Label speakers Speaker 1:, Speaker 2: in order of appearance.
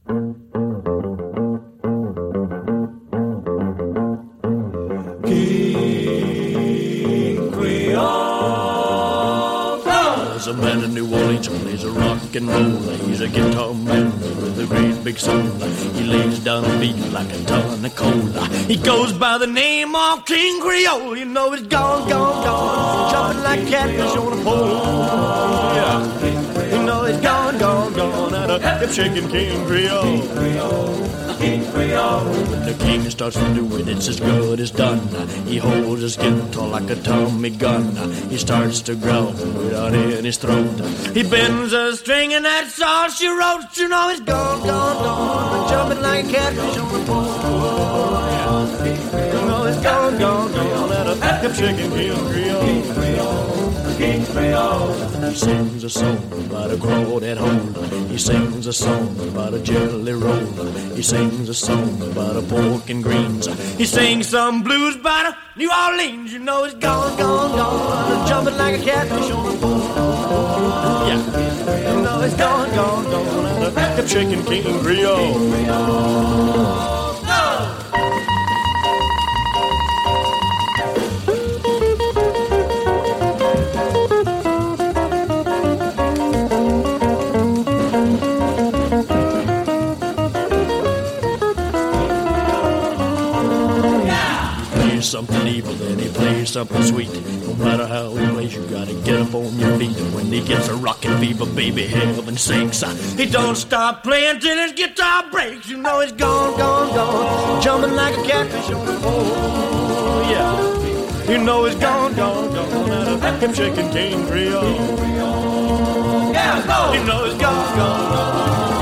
Speaker 1: King Creole. There's a man in New Orleans who plays a rock and roll. He's a guitar man with a great big soul. He lays down a beat like a ton of coal. He goes by the name of King Creole. You know he's gone, gone, gone, jumping like catfish on a pole. Yeah, you know he's gone, gone, gone, at a hip shaking King Creole. King Creole. When the king starts to do it, it's as good as done. He holds his guitar like a Tommy gun. He starts to growl without in his throat. He bends a string and that's all she wrote. You know he's gone, gone, gone, jumping like a catfish on the pole. You know he's gone, gone, gone, at a hip shaking King Creole. King Creole. He sings a song about a crawdad hole. He sings a song about a jelly roll. He sings a song about a pork and greens. He sings some blues about a New Orleans. You know it's gone, gone, gone, jumping like a catfish on the pole. Yeah, you know it's gone, gone, gone, and a hip shaking King Creole. Something evil, then he plays something sweet. No matter how he plays, you gotta get up on your feet. And when he gets a rockin' fever, baby, heaven sinks. He don't stop playing till his guitar breaks. You know he's gone, gone, gone, jumping like a catfish on the pole. Yeah, you know he's gone, gone, gone, at a hip shaking King Creole. Yeah, go. You know he's gone, gone, gone.